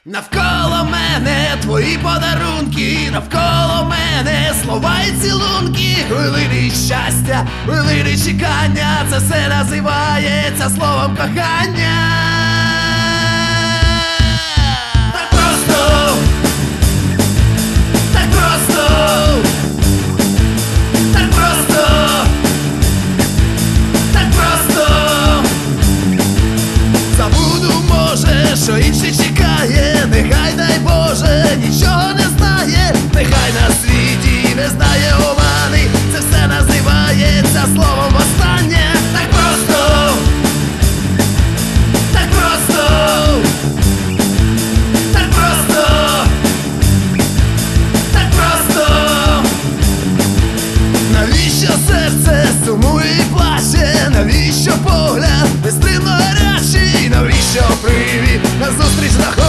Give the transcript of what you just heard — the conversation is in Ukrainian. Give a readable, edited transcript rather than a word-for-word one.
Навколо мене твої подарунки, навколо мене слова і цілунки, хвилини щастя, хвилини чекання, це все називається словом кохання. Так просто, так просто, так просто, так просто. Забуду, може, що інший чекає, нехай, дай Боже, нічого не знає, нехай на світі не знає омани, це все називається словом востаннє. Так просто, так просто, так просто, так просто. Навіщо серце сумує і плаче, навіщо погляд безстримно гарячий, навіщо привід назустріч на